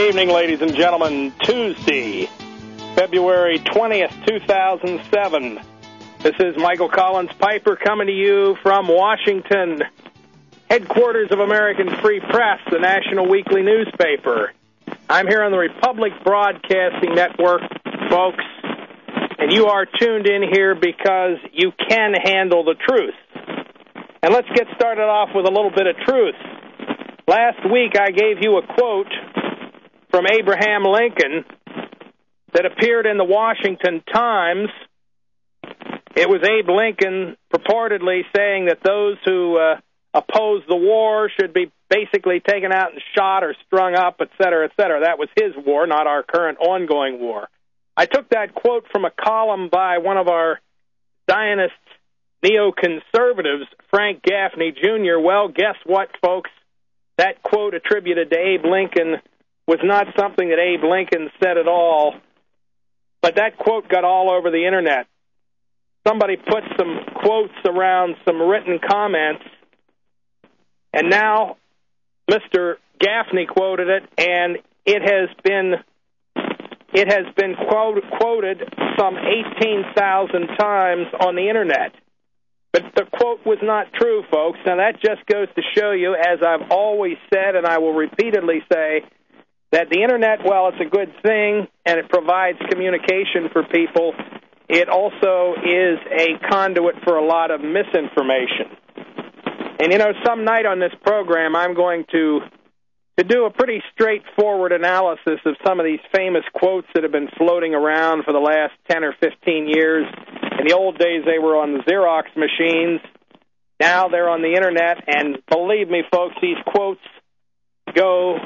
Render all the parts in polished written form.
evening, ladies and gentlemen. Tuesday, February 20th, 2007. This is Michael Collins Piper coming to you from Washington, headquarters of American Free Press, the national weekly newspaper. I'm here on the Republic Broadcasting Network, folks, and you are tuned in here because you can handle the truth. And let's get started off with a little bit of truth. Last week I gave you a quote from Abraham Lincoln that appeared in the Washington Times. It was Abe Lincoln purportedly saying that those who oppose the war should be basically taken out and shot or strung up, et cetera, et cetera. That was his war, not our current ongoing war. I took that quote from a column by one of our Zionist neoconservatives, Frank Gaffney Jr. Well, guess what, folks? That quote attributed to Abe Lincoln was not something that Abe Lincoln said at all, but that quote got all over the Internet. Somebody put some quotes around some written comments, and now Mr. Gaffney quoted it, and it has been quoted some 18,000 times on the Internet. But the quote was not true, folks. Now, that just goes to show you, as I've always said, and I will repeatedly say, that the Internet, while it's a good thing and it provides communication for people, it also is a conduit for a lot of misinformation. And, you know, some night on this program, I'm going to do a pretty straightforward analysis of some of these famous quotes that have been floating around for the last 10 or 15 years. In the old days, they were on the Xerox machines. Now they're on the Internet, and believe me, folks, these quotes go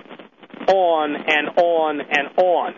on and on and on.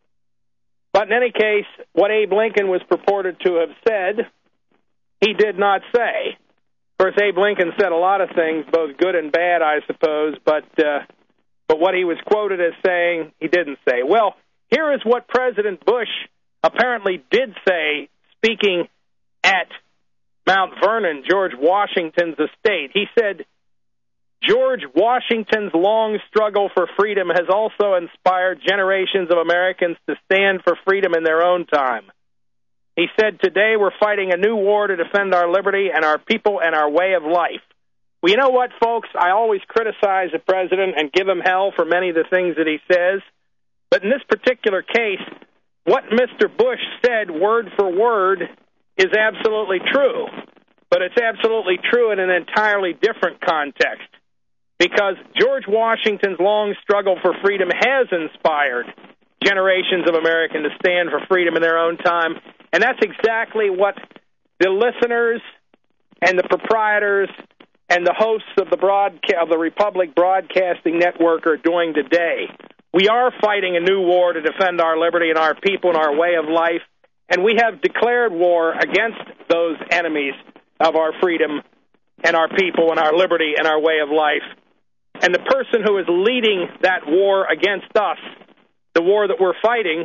But in any case, what Abe Lincoln was purported to have said, he did not say. Of course, Abe Lincoln said a lot of things, both good and bad, I suppose, but what he was quoted as saying, he didn't say. Well, here is what President Bush apparently did say, speaking at Mount Vernon, George Washington's estate. He said, George Washington's long struggle for freedom has also inspired generations of Americans to stand for freedom in their own time. He said, today we're fighting a new war to defend our liberty and our people and our way of life. Well, you know what, folks? I always criticize the president and give him hell for many of the things that he says. But in this particular case, what Mr. Bush said word for word is absolutely true. But it's absolutely true in an entirely different context. Because George Washington's long struggle for freedom has inspired generations of Americans to stand for freedom in their own time. And that's exactly what the listeners and the proprietors and the hosts of the Republic Broadcasting Network are doing today. We are fighting a new war to defend our liberty and our people and our way of life, and we have declared war against those enemies of our freedom and our people and our liberty and our way of life. And the person who is leading that war against us, the war that we're fighting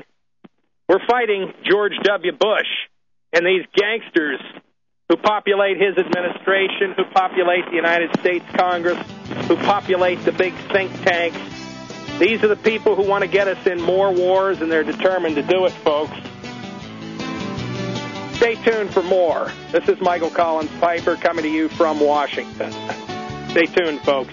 George W. Bush and these gangsters who populate his administration, who populate the United States Congress, who populate the big think tanks. These are the people who want to get us in more wars, and they're determined to do it, folks. Stay tuned for more. This is Michael Collins Piper coming to you from Washington. Stay tuned, folks.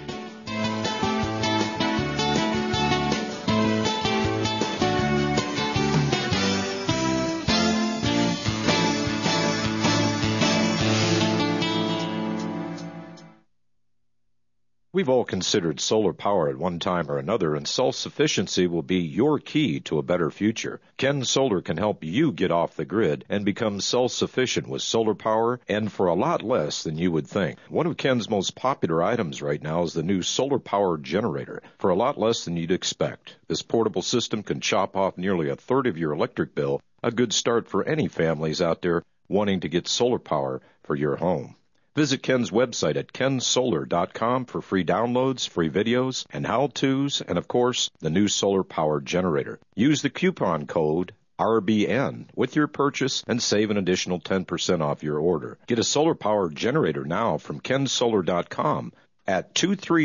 We've all considered solar power at one time or another, and self-sufficiency will be your key to a better future. Ken Solar can help you get off the grid and become self-sufficient with solar power, and for a lot less than you would think. One of Ken's most popular items right now is the new solar power generator, for a lot less than you'd expect. This portable system can chop off nearly a third of your electric bill, a good start for any families out there wanting to get solar power for your home. Visit Ken's website at kensolar.com for free downloads, free videos, and how-tos, and, of course, the new solar power generator. Use the coupon code RBN with your purchase and save an additional 10% off your order. Get a solar power generator now from kensolar.com at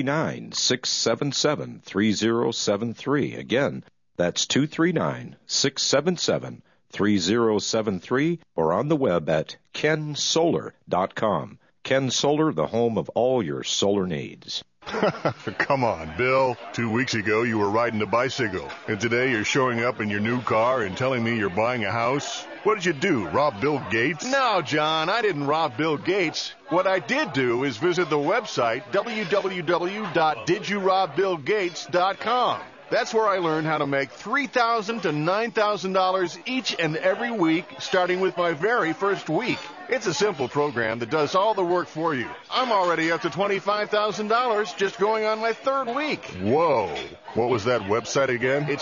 239-677-3073. Again, that's 239-677-3073, or on the web at kensolar.com. Ken Solar, the home of all your solar needs. Come on, Bill. 2 weeks ago, you were riding a bicycle, and today you're showing up in your new car and telling me you're buying a house? What did you do, rob Bill Gates? No, John, I didn't rob Bill Gates. What I did do is visit the website www.didyourobBillGates.com. That's where I learned how to make $3,000 to $9,000 each and every week, starting with my very first week. It's a simple program that does all the work for you. I'm already up to $25,000 just going on my third week. Whoa. What was that website again? It's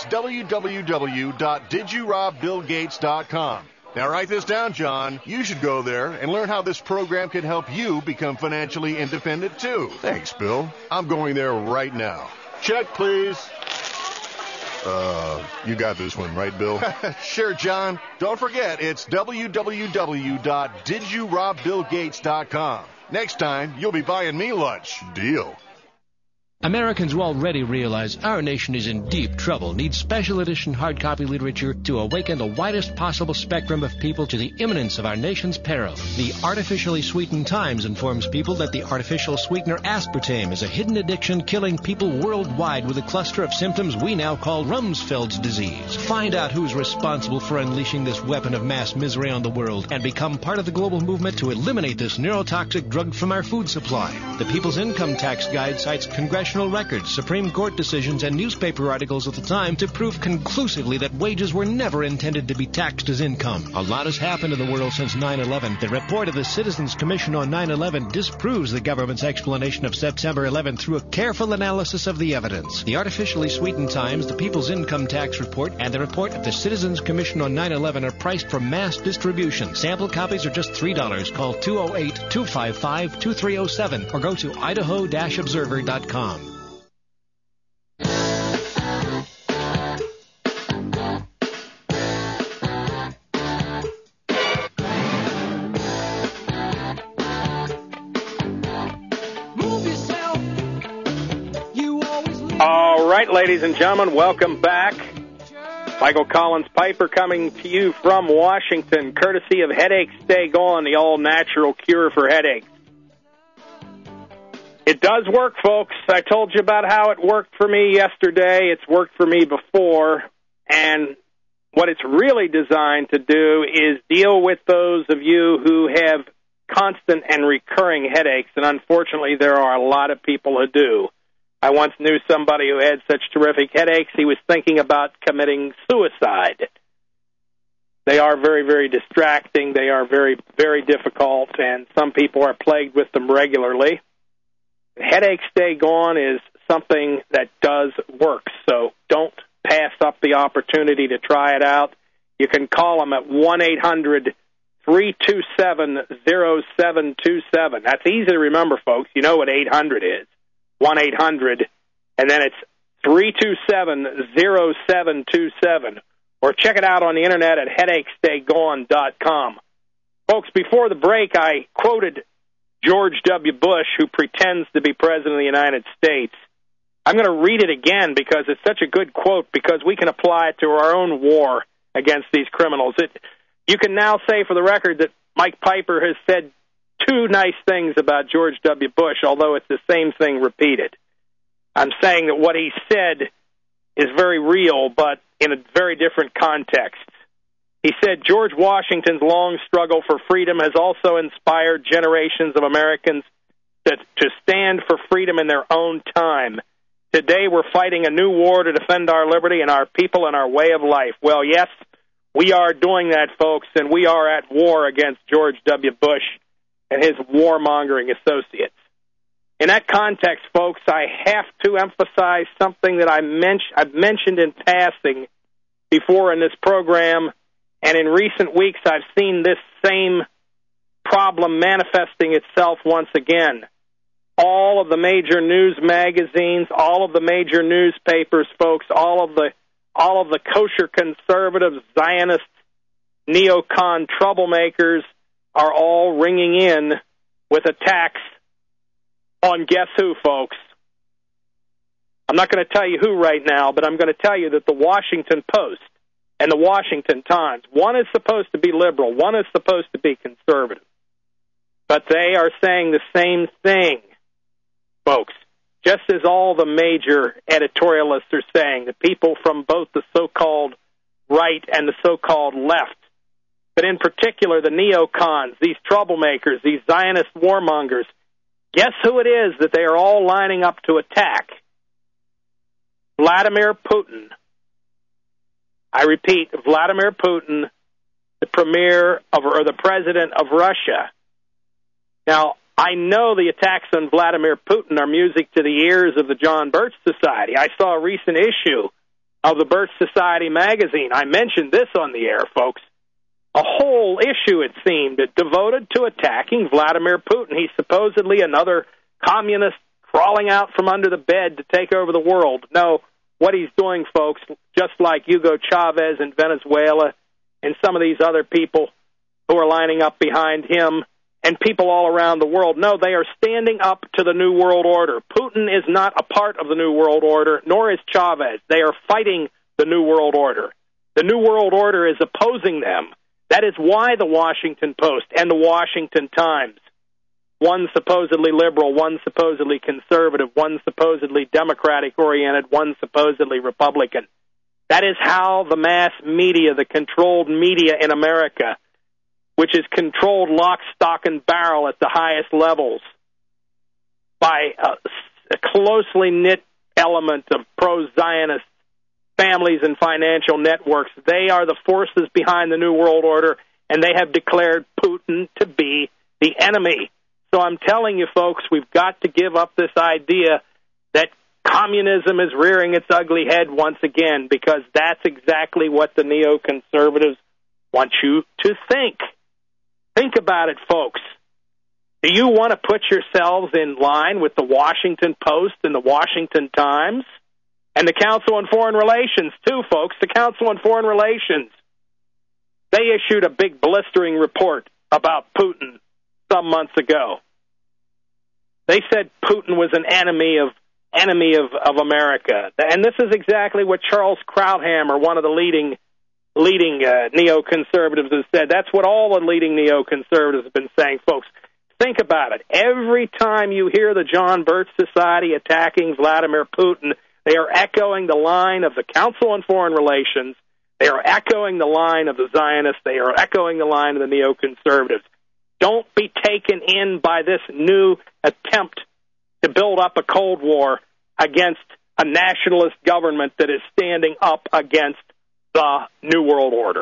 www.didyourobBillGates.com. Now write this down, John. You should go there and learn how this program can help you become financially independent, too. Thanks, Bill. I'm going there right now. Check, please. You got this one, right, Bill? Sure, John. Don't forget, it's www.didyourobBillGates.com. Next time, you'll be buying me lunch. Deal. Americans will already realize our nation is in deep trouble, needs special edition hard copy literature to awaken the widest possible spectrum of people to the imminence of our nation's peril. The Artificially Sweetened Times informs people that the artificial sweetener aspartame is a hidden addiction killing people worldwide with a cluster of symptoms we now call Rumsfeld's disease. Find out who's responsible for unleashing this weapon of mass misery on the world and become part of the global movement to eliminate this neurotoxic drug from our food supply. The People's Income Tax Guide cites congressional records, Supreme Court decisions, and newspaper articles of the time to prove conclusively that wages were never intended to be taxed as income. A lot has happened in the world since 9/11. The report of the Citizens Commission on 9/11 disproves the government's explanation of September 11 through a careful analysis of the evidence. The Artificially Sweetened Times, the People's Income Tax Report, and the report of the Citizens Commission on 9/11 are priced for mass distribution. Sample copies are just $3. Call 208-255-2307 or go to idaho-observer.com. All right, ladies and gentlemen, welcome back. Michael Collins Piper coming to you from Washington, courtesy of Headaches Stay Gone, the all-natural cure for headaches. It does work, folks. I told you about how it worked for me yesterday. It's worked for me before. And what it's really designed to do is deal with those of you who have constant and recurring headaches. And unfortunately, there are a lot of people who do. I once knew somebody who had such terrific headaches, he was thinking about committing suicide. They are very, very distracting. They are very, very difficult, and some people are plagued with them regularly. Headache Stay Gone is something that does work, so don't pass up the opportunity to try it out. You can call them at 1-800-327-0727. That's easy to remember, folks. You know what 800 is. 1-800, and then it's 327-0727. Or check it out on the internet at headachestaygone.com. Folks, before the break, I quoted George W. Bush, who pretends to be President of the United States. I'm going to read it again because it's such a good quote, because we can apply it to our own war against these criminals. You can now say for the record that Mike Piper has said two nice things about George W. Bush, although it's the same thing repeated. I'm saying that what he said is very real, but in a very different context. He said, George Washington's long struggle for freedom has also inspired generations of Americans to stand for freedom in their own time. Today we're fighting a new war to defend our liberty and our people and our way of life. Well, yes, we are doing that, folks, and we are at war against George W. Bush and his warmongering associates. In that context, folks, I have to emphasize something that I've mentioned in passing before in this program, and in recent weeks I've seen this same problem manifesting itself once again. All of the major news magazines, all of the major newspapers, folks, all of the kosher conservatives, Zionists, neocon troublemakers are all ringing in with attacks on guess who, folks? I'm not going to tell you who right now, but I'm going to tell you that the Washington Post and the Washington Times, one is supposed to be liberal, one is supposed to be conservative, but they are saying the same thing, folks, just as all the major editorialists are saying, the people from both the so-called right and the so-called left, but in particular the neocons, these troublemakers, these Zionist warmongers. Guess who it is that they are all lining up to attack? Vladimir Putin. I repeat, Vladimir Putin, the the president of Russia. Now, I know the attacks on Vladimir Putin are music to the ears of the John Birch Society. I saw a recent issue of the Birch Society magazine. I mentioned this on the air, folks. A whole issue, it seemed, devoted to attacking Vladimir Putin. He's supposedly another communist crawling out from under the bed to take over the world. No, what he's doing, folks, just like Hugo Chavez in Venezuela and some of these other people who are lining up behind him and people all around the world. No, they are standing up to the New World Order. Putin is not a part of the New World Order, nor is Chavez. They are fighting the New World Order. The New World Order is opposing them. That is why the Washington Post and the Washington Times, one supposedly liberal, one supposedly conservative, one supposedly Democratic-oriented, one supposedly Republican. That is how the mass media, the controlled media in America, which is controlled lock, stock, and barrel at the highest levels by a closely knit element of pro-Zionist families and financial networks. They are the forces behind the New World Order, and they have declared Putin to be the enemy. So I'm telling you, folks, we've got to give up this idea that communism is rearing its ugly head once again, because that's exactly what the neoconservatives want you to think. Think about it, folks. Do you want to put yourselves in line with the Washington Post and the Washington Times? And the Council on Foreign Relations, too, folks. The Council on Foreign Relations. They issued a big blistering report about Putin some months ago. They said Putin was an enemy of America. And this is exactly what Charles Krauthammer, one of the leading neoconservatives, has said. That's what all the leading neoconservatives have been saying, folks. Think about it. Every time you hear the John Birch Society attacking Vladimir Putin, they are echoing the line of the Council on Foreign Relations. They are echoing the line of the Zionists. They are echoing the line of the neoconservatives. Don't be taken in by this new attempt to build up a Cold War against a nationalist government that is standing up against the New World Order.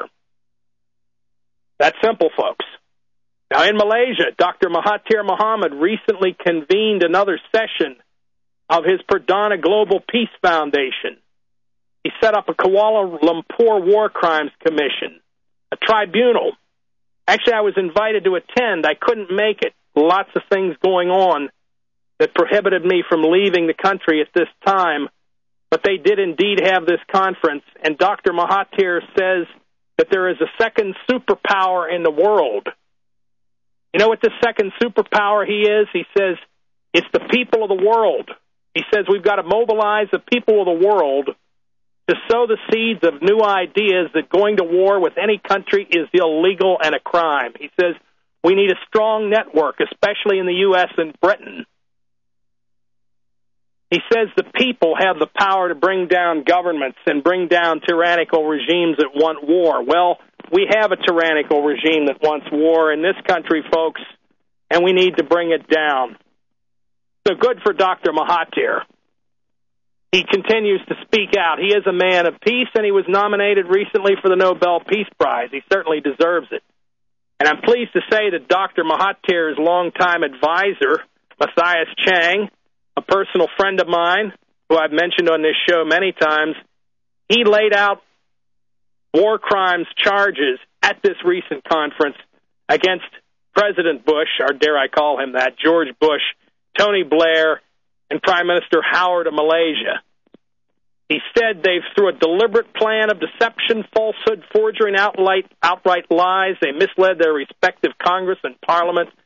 That's simple, folks. Now, in Malaysia, Dr. Mahathir Mohamad recently convened another session of his Perdana Global Peace Foundation. He set up a Kuala Lumpur War Crimes Commission, a tribunal. Actually, I was invited to attend. I couldn't make it. Lots of things going on that prohibited me from leaving the country at this time. But they did indeed have this conference, and Dr. Mahathir says that there is a second superpower in the world. You know what the second superpower he is? He says it's the people of the world. He says we've got to mobilize the people of the world to sow the seeds of new ideas that going to war with any country is illegal and a crime. He says we need a strong network, especially in the U.S. and Britain. He says the people have the power to bring down governments and bring down tyrannical regimes that want war. Well, we have a tyrannical regime that wants war in this country, folks, and we need to bring it down. So good for Dr. Mahathir. He continues to speak out. He is a man of peace, and he was nominated recently for the Nobel Peace Prize. He certainly deserves it. And I'm pleased to say that Dr. Mahathir's longtime advisor, Matthias Chang, a personal friend of mine, who I've mentioned on this show many times, he laid out war crimes charges at this recent conference against President Bush, or dare I call him that, George Bush, Tony Blair, and Prime Minister Howard of Malaysia. He said they've, through a deliberate plan of deception, falsehood, forgery, and outright lies, they misled their respective Congress and Parliament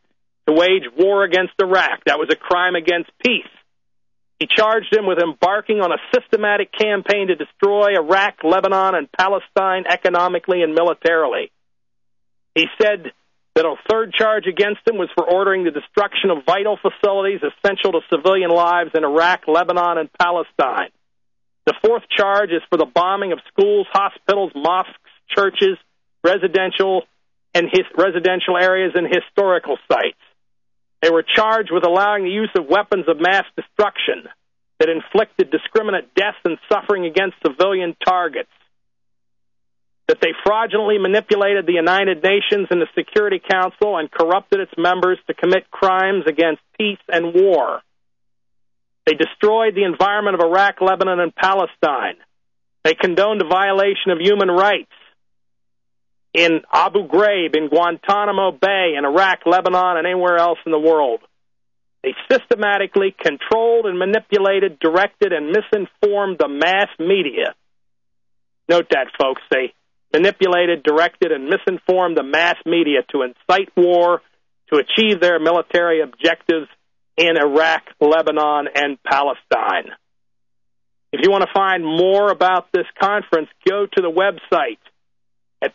to wage war against Iraq. That was a crime against peace. He charged him with embarking on a systematic campaign to destroy Iraq, Lebanon, and Palestine economically and militarily. He said that a third charge against him was for ordering the destruction of vital facilities essential to civilian lives in Iraq, Lebanon, and Palestine. The fourth charge is for the bombing of schools, hospitals, mosques, churches, residential areas, and historical sites. They were charged with allowing the use of weapons of mass destruction that inflicted discriminate deaths and suffering against civilian targets. That they fraudulently manipulated the United Nations and the Security Council and corrupted its members to commit crimes against peace and war. They destroyed the environment of Iraq, Lebanon, and Palestine. They condoned a violation of human rights in Abu Ghraib, in Guantanamo Bay, in Iraq, Lebanon, and anywhere else in the world. They systematically controlled and manipulated, directed, and misinformed the mass media. Note that, folks. They manipulated, directed, and misinformed the mass media to incite war, to achieve their military objectives in Iraq, Lebanon, and Palestine. If you want to find more about this conference, go to the website at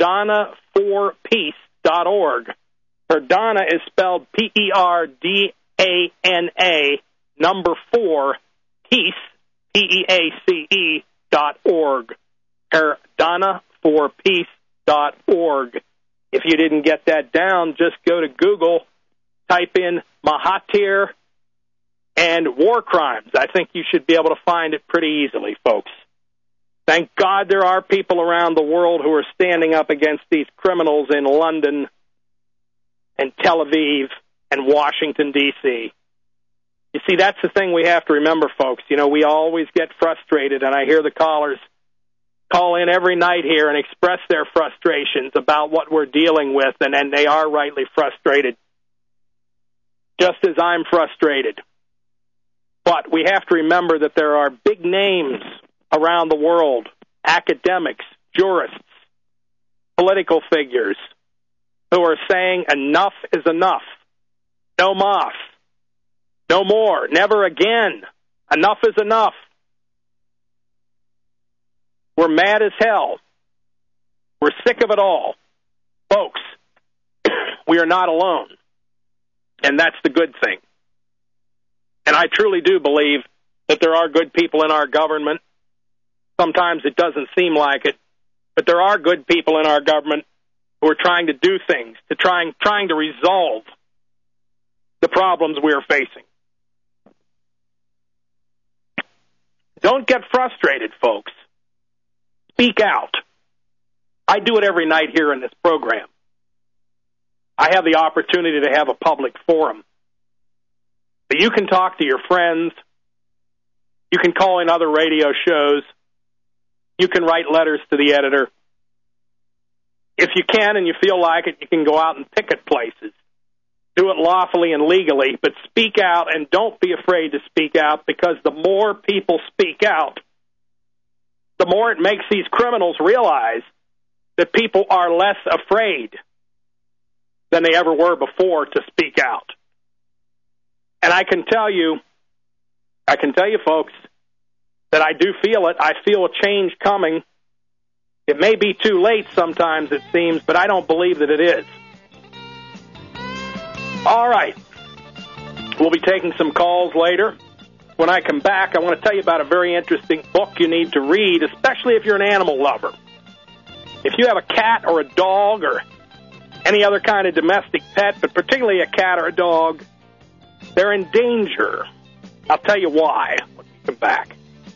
perdana4peace.org. Perdana is spelled Perdana, number 4, peace, Peace.org. Perdana4peace.org. If you didn't get that down, just go to Google, type in Mahathir and war crimes. I think you should be able to find it pretty easily, folks. Thank God there are people around the world who are standing up against these criminals in London and Tel Aviv and Washington, D.C. You see, that's the thing we have to remember, folks. You know, we always get frustrated, and I hear the callers call in every night here and express their frustrations about what we're dealing with, and they are rightly frustrated, just as I'm frustrated. But we have to remember that there are big names around the world, academics, jurists, political figures, who are saying enough is enough. No mas. No more. Never again. Enough is enough. We're mad as hell. We're sick of it all. Folks, we are not alone. And that's the good thing. And I truly do believe that there are good people in our government. Sometimes it doesn't seem like it, but there are good people in our government who are trying to do things, to trying to resolve the problems we are facing. Don't get frustrated, folks. Speak out. I do it every night here in this program. I have the opportunity to have a public forum. But you can talk to your friends. You can call in other radio shows. You can write letters to the editor. If you can and you feel like it, you can go out and picket places. Do it lawfully and legally, but speak out, and don't be afraid to speak out, because the more people speak out, the more it makes these criminals realize that people are less afraid than they ever were before to speak out. And I can tell you, folks, that I do feel it. I feel a change coming. It may be too late sometimes, it seems, but I don't believe that it is. All right. We'll be taking some calls later. When I come back, I want to tell you about a very interesting book you need to read, especially if you're an animal lover. If you have a cat or a dog or any other kind of domestic pet, but particularly a cat or a dog, they're in danger. I'll tell you why when we come back.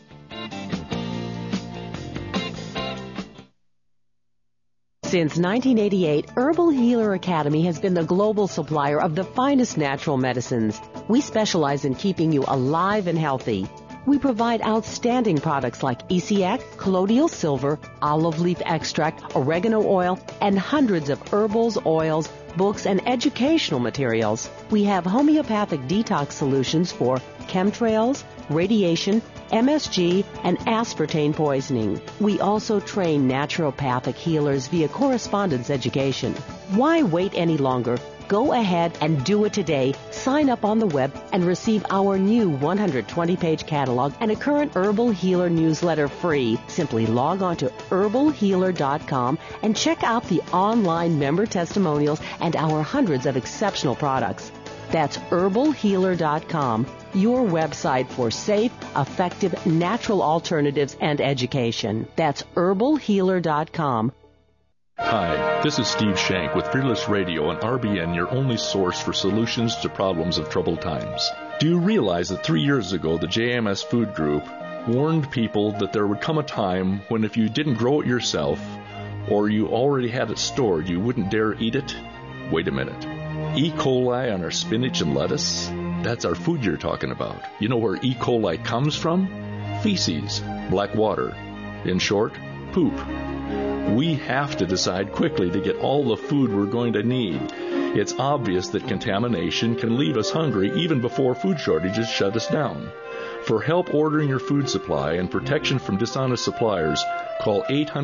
Since 1988, Herbal Healer Academy has been the global supplier of the finest natural medicines. We specialize in keeping you alive and healthy. We provide outstanding products like ECX, colloidal silver, olive leaf extract, oregano oil, and hundreds of herbals, oils, books, and educational materials. We have homeopathic detox solutions for chemtrails, radiation, MSG, and aspartame poisoning. We also train naturopathic healers via correspondence education. Why wait any longer? Go ahead and do it today. Sign up on the web and receive our new 120-page catalog and a current Herbal Healer newsletter free. Simply log on to herbalhealer.com and check out the online member testimonials and our hundreds of exceptional products. That's herbalhealer.com, your website for safe, effective, natural alternatives and education. That's herbalhealer.com. Hi, this is Steve Shank with Fearless Radio and RBN, your only source for solutions to problems of troubled times. Do you realize that 3 years ago, the JMS Food Group warned people that there would come a time when if you didn't grow it yourself or you already had it stored, you wouldn't dare eat it? Wait a minute. E. coli on our spinach and lettuce? That's our food you're talking about. You know where E. coli comes from? Feces, black water. In short, poop. We have to decide quickly to get all the food we're going to need. It's obvious that contamination can leave us hungry even before food shortages shut us down. For help ordering your food supply and protection from dishonest suppliers, call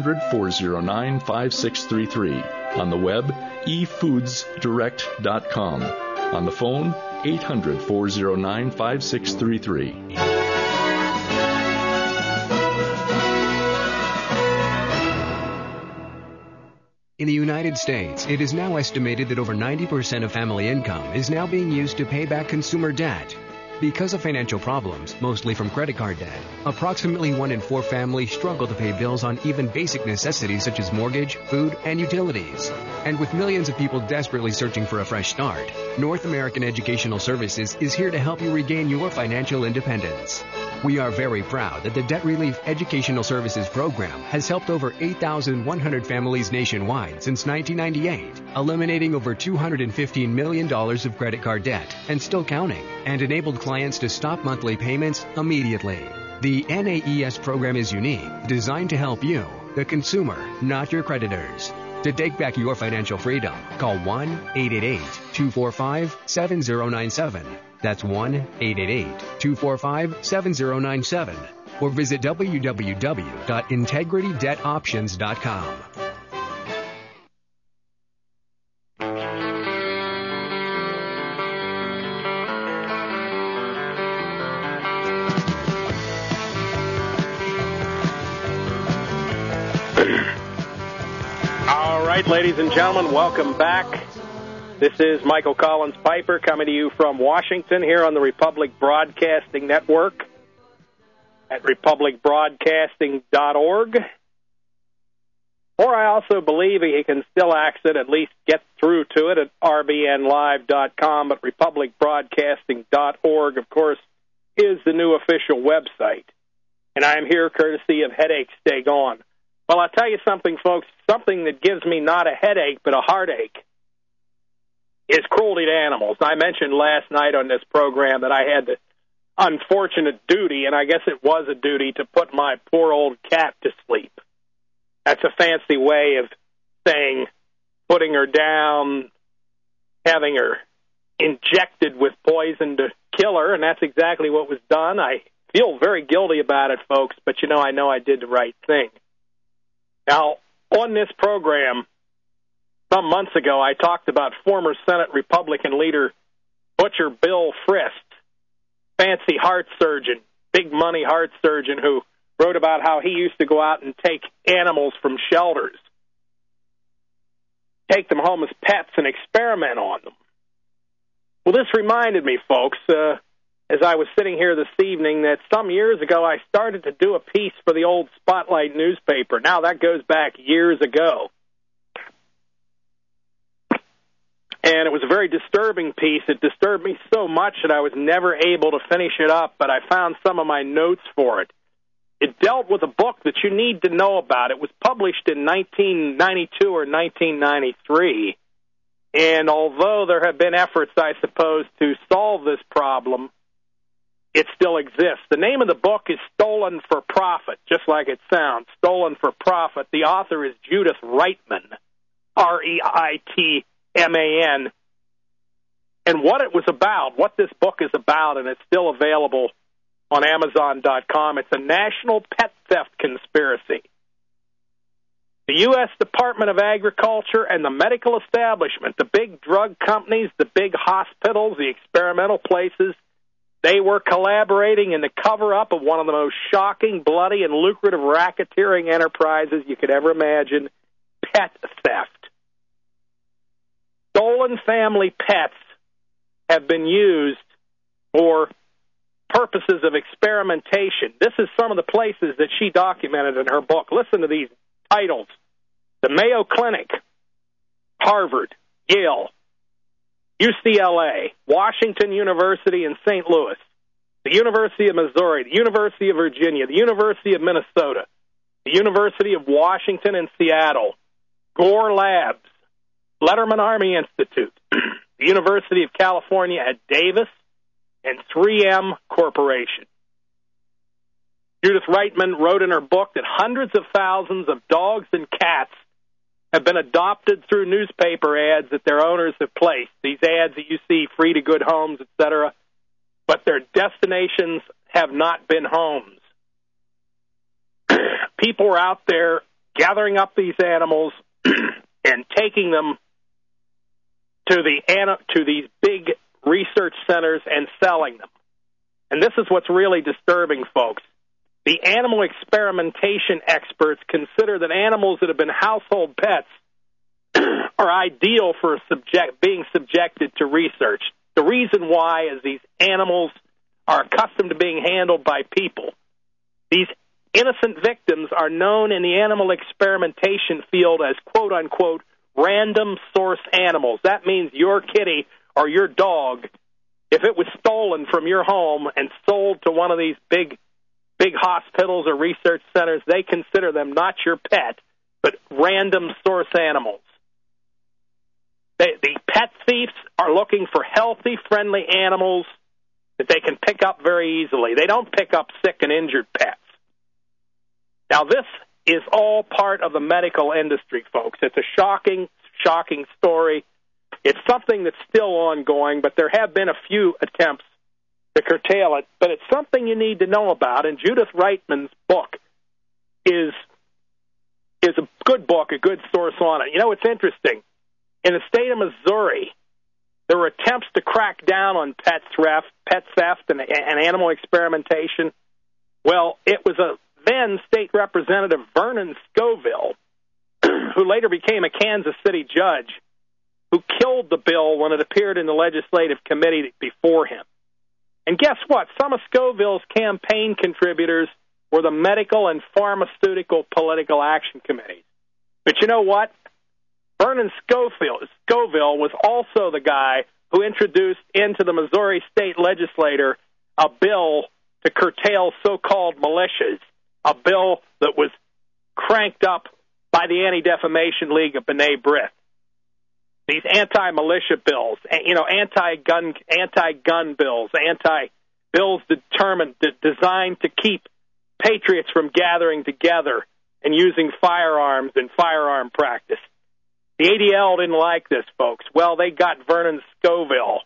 800-409-5633. On the web, efoodsdirect.com. On the phone, 800-409-5633. In the United States, it is now estimated that over 90% of family income is now being used to pay back consumer debt. Because of financial problems, mostly from credit card debt, approximately 1 in 4 families struggle to pay bills on even basic necessities such as mortgage, food, and utilities. And with millions of people desperately searching for a fresh start, North American Educational Services is here to help you regain your financial independence. We are very proud that the Debt Relief Educational Services Program has helped over 8,100 families nationwide since 1998, eliminating over $215 million of credit card debt and still counting, and enabled clients to stop monthly payments immediately. The NAES program is unique, designed to help you, the consumer, not your creditors. To take back your financial freedom, call 1-888-245-7097. That's 1-888-245-7097. Or visit www.integritydebtoptions.com. All right, ladies and gentlemen, welcome back. This is Michael Collins Piper coming to you from Washington here on the Republic Broadcasting Network at republicbroadcasting.org. Or I also believe he can still access it, at least get through to it at rbnlive.com, but republicbroadcasting.org, of course, is the new official website. And I am here courtesy of Headache Stay Gone. Well, I'll tell you something, folks, something that gives me not a headache but a heartache is cruelty to animals. I mentioned last night on this program that I had the unfortunate duty, and I guess it was a duty, to put my poor old cat to sleep. That's a fancy way of saying putting her down, having her injected with poison to kill her, and that's exactly what was done. I feel very guilty about it, folks, but I know I did the right thing. Now, on this program, some months ago, I talked about former Senate Republican leader Butcher Bill Frist, fancy heart surgeon, big money heart surgeon who wrote about how he used to go out and take animals from shelters, take them home as pets and experiment on them. Well, this reminded me, folks, as I was sitting here this evening, that some years ago I started to do a piece for the old Spotlight newspaper. Now, that goes back years ago. And it was a very disturbing piece. It disturbed me so much that I was never able to finish it up, but I found some of my notes for it. It dealt with a book that you need to know about. It was published in 1992 or 1993. And although there have been efforts, I suppose, to solve this problem, it still exists. The name of the book is Stolen for Profit, just like it sounds, Stolen for Profit. The author is Judith Reitman, R-E-I-T-M-A-N. And what it was about, what this book is about, and it's still available on Amazon.com, it's a national pet theft conspiracy. The U.S. Department of Agriculture and the medical establishment, the big drug companies, the big hospitals, the experimental places, they were collaborating in the cover-up of one of the most shocking, bloody, and lucrative racketeering enterprises you could ever imagine, pet theft. Stolen family pets have been used for purposes of experimentation. This is some of the places that she documented in her book. Listen to these titles. The Mayo Clinic, Harvard, Yale, UCLA, Washington University in St. Louis, the University of Missouri, the University of Virginia, the University of Minnesota, the University of Washington in Seattle, Gore Labs, Letterman Army Institute, the University of California at Davis, and 3M Corporation. Judith Reitman wrote in her book that hundreds of thousands of dogs and cats have been adopted through newspaper ads that their owners have placed. These ads that you see, free to good homes, etc., but their destinations have not been homes. People are out there gathering up these animals and taking them to these big research centers and selling them. And this is what's really disturbing, folks. The animal experimentation experts consider that animals that have been household pets are ideal for being subjected to research. The reason why is these animals are accustomed to being handled by people. These innocent victims are known in the animal experimentation field as, quote-unquote, random source animals. That means your kitty or your dog, if it was stolen from your home and sold to one of these big hospitals or research centers, they consider them not your pet, but random source animals. The pet thieves are looking for healthy, friendly animals that they can pick up very easily. They don't pick up sick and injured pets. Now, this is all part of the medical industry, folks. It's a shocking, shocking story. It's something that's still ongoing, but there have been a few attempts to curtail it, but it's something you need to know about, and Judith Reitman's book is a good book, a good source on it. You know, it's interesting. In the state of Missouri, there were attempts to crack down on pet theft and animal experimentation. Well, it was a then State Representative Vernon Scoville, who later became a Kansas City judge, who killed the bill when it appeared in the legislative committee before him. And guess what? Some of Scoville's campaign contributors were the medical and pharmaceutical political action committees. But you know what? Vernon Scoville was also the guy who introduced into the Missouri state legislature a bill to curtail so-called militias, a bill that was cranked up by the Anti-Defamation League of B'nai B'rith. These anti-militia bills, anti-gun bills, bills designed to keep patriots from gathering together and using firearms in firearm practice. The ADL didn't like this, folks. Well, they got Vernon Scoville,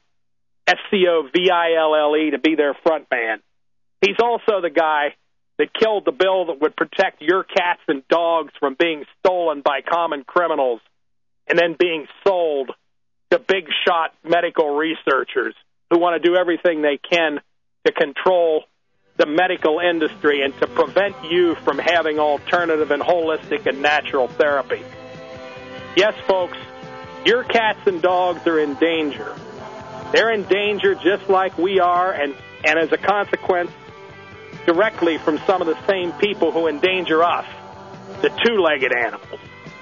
Scoville, to be their front man. He's also the guy that killed the bill that would protect your cats and dogs from being stolen by common criminals and then being sold to big shot medical researchers who want to do everything they can to control the medical industry and to prevent you from having alternative and holistic and natural therapy. Yes, folks, your cats and dogs are in danger. They're in danger just like we are, and as a consequence, directly from some of the same people who endanger us, the two-legged animals.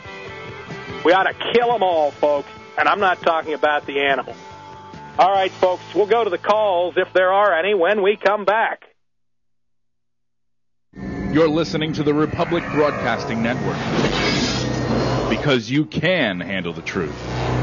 We ought to kill them all, folks, and I'm not talking about the animals. All right, folks, we'll go to the calls, if there are any, when we come back. You're listening to the Republic Broadcasting Network, because you can handle the truth.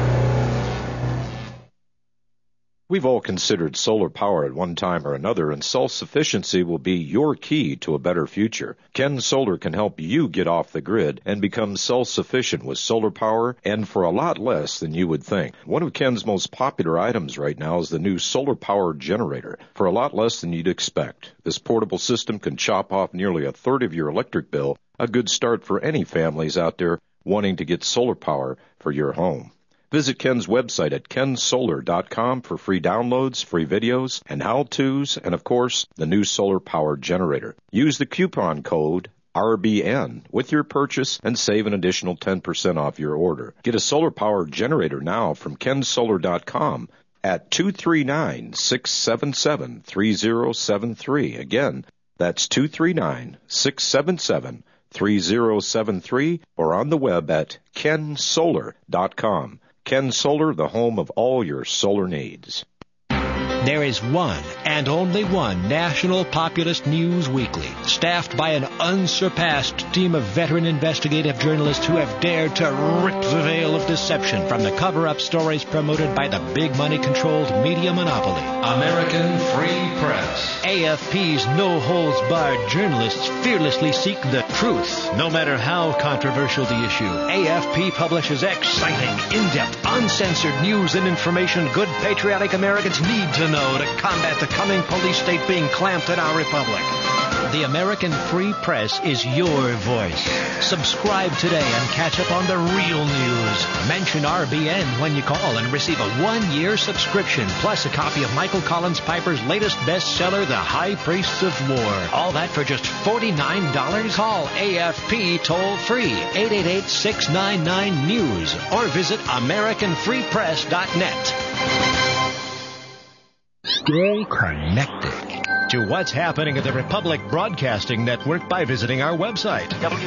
We've all considered solar power at one time or another, and self-sufficiency will be your key to a better future. Ken Solar can help you get off the grid and become self-sufficient with solar power, and for a lot less than you would think. One of Ken's most popular items right now is the new solar power generator, for a lot less than you'd expect. This portable system can chop off nearly a third of your electric bill, a good start for any families out there wanting to get solar power for your home. Visit Ken's website at kensolar.com for free downloads, free videos, and how-tos, and of course, the new solar power generator. Use the coupon code RBN with your purchase and save an additional 10% off your order. Get a solar power generator now from kensolar.com at 239-677-3073. Again, that's 239-677-3073 or on the web at kensolar.com. Ken Solar, the home of all your solar needs. There is one and only one National Populist News Weekly, staffed by an unsurpassed team of veteran investigative journalists who have dared to rip the veil of deception from the cover-up stories promoted by the big money-controlled media monopoly. American Free Press. AFP's no-holds-barred journalists fearlessly seek the truth, no matter how controversial the issue. AFP publishes exciting, in-depth, uncensored news and information good patriotic Americans need to know to combat the coming police state being clamped in our republic. The American Free Press is your voice. Subscribe today and catch up on the real news. Mention RBN when you call and receive a 1-year subscription, plus a copy of Michael Collins Piper's latest bestseller, The High Priests of War. All that for just $49? Call AFP toll-free, 888-699-NEWS, or visit AmericanFreePress.net. Stay connected to what's happening at the Republic Broadcasting Network by visiting our website,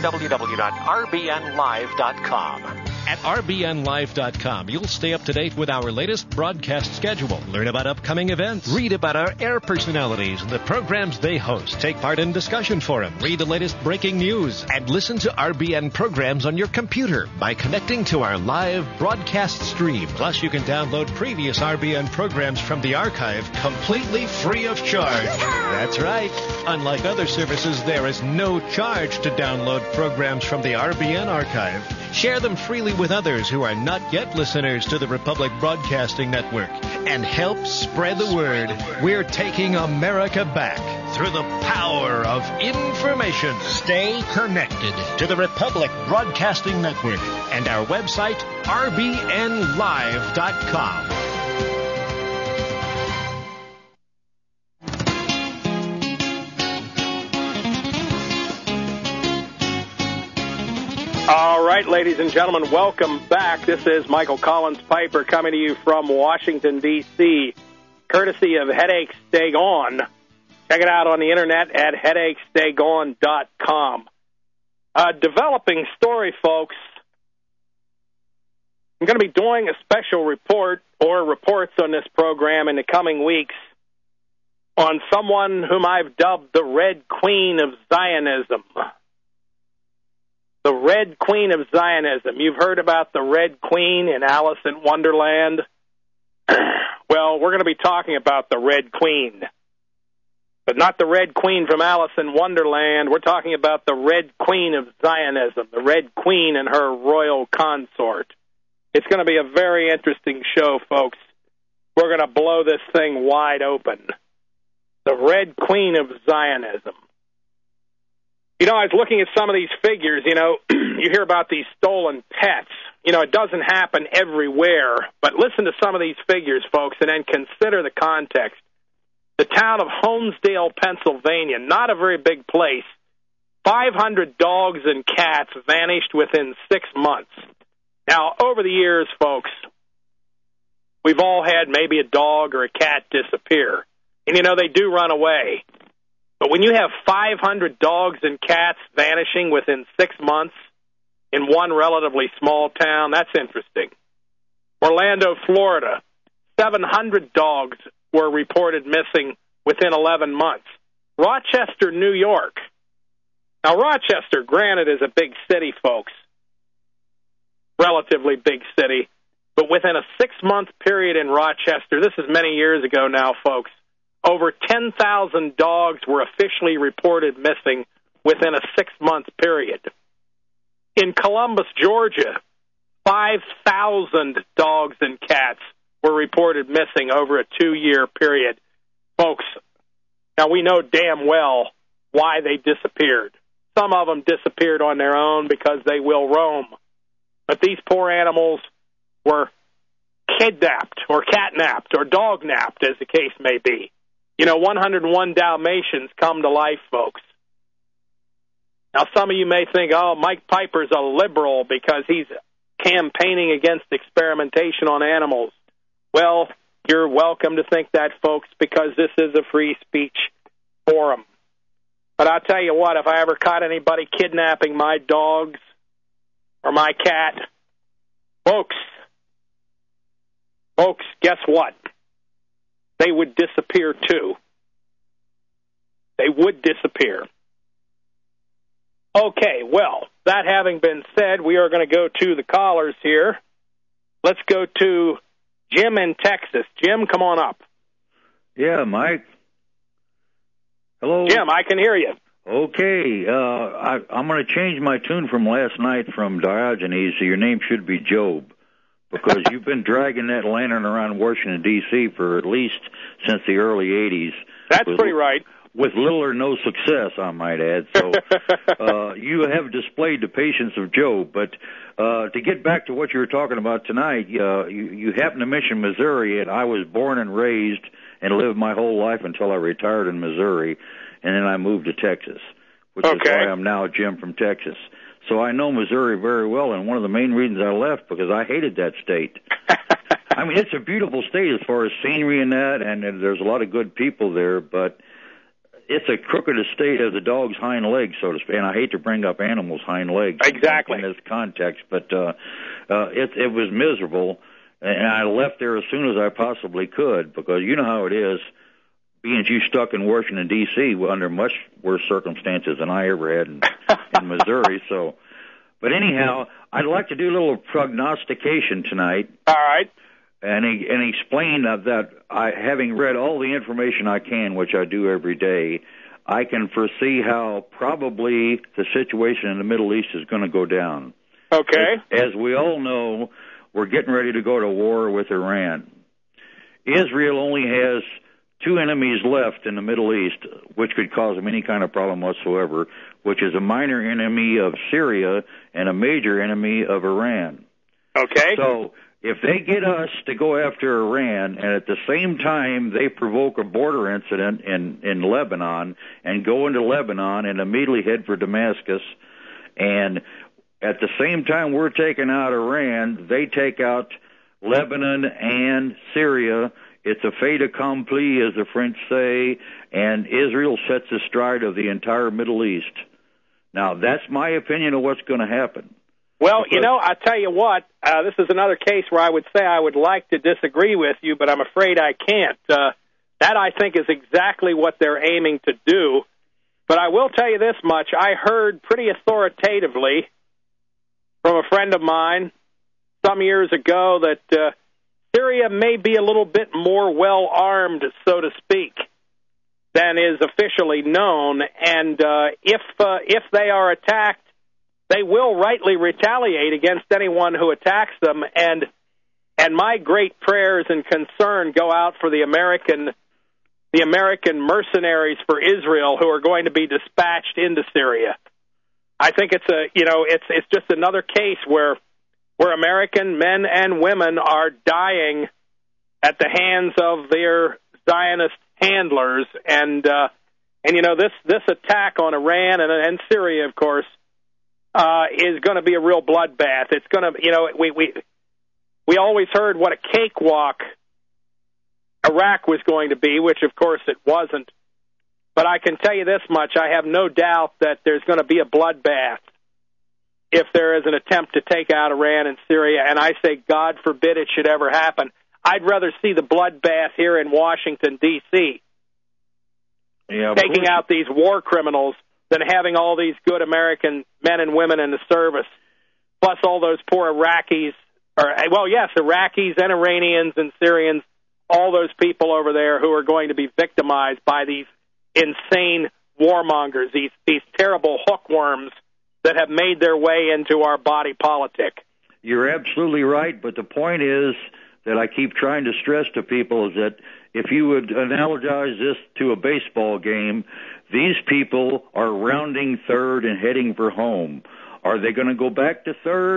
www.rbnlive.com. At rbnlive.com, you'll stay up to date with our latest broadcast schedule, learn about upcoming events, read about our air personalities and the programs they host, take part in discussion forum, read the latest breaking news, and listen to RBN programs on your computer by connecting to our live broadcast stream. Plus, you can download previous RBN programs from the archive completely free of charge. That's right. Unlike other services, there is no charge to download programs from the RBN archive. Share them freely with others who are not yet listeners to the Republic Broadcasting Network and help spread the word. We're taking America back through the power of information. Stay connected to the Republic Broadcasting Network and our website, rbnlive.com. All right, ladies and gentlemen, welcome back. This is Michael Collins Piper coming to you from Washington, D.C., courtesy of Headaches Stay Gone. Check it out on the internet at headachesstaygone.com. Developing story, folks. I'm going to be doing a special report or reports on this program in the coming weeks on someone whom I've dubbed the Red Queen of Zionism. The Red Queen of Zionism. You've heard about the Red Queen in Alice in Wonderland. Well, we're going to be talking about the Red Queen. But not the Red Queen from Alice in Wonderland. We're talking about the Red Queen of Zionism, the Red Queen and her royal consort. It's going to be a very interesting show, folks. We're going to blow this thing wide open. The Red Queen of Zionism. You know, I was looking at some of these figures, you hear about these stolen pets. It doesn't happen everywhere, but listen to some of these figures, folks, and then consider the context. The town of Holmesdale, Pennsylvania, not a very big place. 500 dogs and cats vanished within 6 months. Now, over the years, folks, we've all had maybe a dog or a cat disappear. And, they do run away. But when you have 500 dogs and cats vanishing within 6 months in one relatively small town, that's interesting. Orlando, Florida, 700 dogs were reported missing within 11 months. Rochester, New York. Now, Rochester, granted, is a big city, folks. Relatively big city. But within a 6-month period in Rochester, this is many years ago now, folks, over 10,000 dogs were officially reported missing within a 6-month period. In Columbus, Georgia, 5,000 dogs and cats were reported missing over a 2-year period. Folks, now we know damn well why they disappeared. Some of them disappeared on their own because they will roam. that these poor animals were kidnapped or catnapped or dognapped, as the case may be. 101 Dalmatians come to life, folks. Now, some of you may think, Mike Piper's a liberal because he's campaigning against experimentation on animals. Well, you're welcome to think that, folks, because this is a free speech forum. But I'll tell you what, if I ever caught anybody kidnapping my dogs or my cat, folks, guess what? They would disappear too. They would disappear. Okay, well, that having been said, we are going to go to the callers here. Let's go to Jim in Texas. Jim, come on up. Yeah, Mike. Hello? Jim, I can hear you. Okay, I'm going to change my tune from last night from Diogenes, so your name should be Job, because you've been dragging that lantern around Washington, D.C. for at least since the early 80s. That's pretty right. With little or no success, I might add. So you have displayed the patience of Job. But to get back to what you were talking about tonight, you happened to mention Missouri, and I was born and raised and lived my whole life until I retired in Missouri, and then I moved to Texas, which is why I'm now Jim from Texas. So I know Missouri very well, and one of the main reasons I left, because I hated that state. I mean, it's a beautiful state as far as scenery and that, and there's a lot of good people there, but it's a crooked state as a dog's hind legs, so to speak. And I hate to bring up animals' hind legs exactly in this context, but it was miserable, and I left there as soon as I possibly could, because you know how it is, being you stuck in Washington, D.C., under much worse circumstances than I ever had in Missouri. So, but anyhow, I'd like to do a little prognostication tonight. All right. And explain that having read all the information I can, which I do every day, I can foresee how probably the situation in the Middle East is going to go down. Okay. As we all know, we're getting ready to go to war with Iran. Israel only has two enemies left in the Middle East, which could cause them any kind of problem whatsoever, which is a minor enemy of Syria and a major enemy of Iran. Okay. So if they get us to go after Iran, and at the same time they provoke a border incident in Lebanon and go into Lebanon and immediately head for Damascus, and at the same time we're taking out Iran, they take out Lebanon and Syria, it's a fait accompli, as the French say, and Israel sets the stride of the entire Middle East. Now, that's my opinion of what's going to happen. Well, I tell you what, this is another case where I would say I would like to disagree with you, but I'm afraid I can't. That, I think, is exactly what they're aiming to do. But I will tell you this much. I heard pretty authoritatively from a friend of mine some years ago that Syria may be a little bit more well-armed, so to speak, than is officially known. And if they are attacked, they will rightly retaliate against anyone who attacks them. And my great prayers and concern go out for the American mercenaries for Israel who are going to be dispatched into Syria. I think it's just another case where American men and women are dying at the hands of their Zionist handlers, and this attack on Iran and Syria, of course, is going to be a real bloodbath. It's going to, we always heard what a cakewalk Iraq was going to be, which of course it wasn't. But I can tell you this much: I have no doubt that there's going to be a bloodbath if there is an attempt to take out Iran and Syria, and I say, God forbid it should ever happen. I'd rather see the bloodbath here in Washington, D.C., taking out these war criminals than having all these good American men and women in the service, plus all those poor Iraqis, Iraqis and Iranians and Syrians, all those people over there who are going to be victimized by these insane warmongers, these terrible hookworms that have made their way into our body politic. You're absolutely right, but the point is that I keep trying to stress to people is that if you would analogize this to a baseball game, these people are rounding third and heading for home. Are they going to go back to third,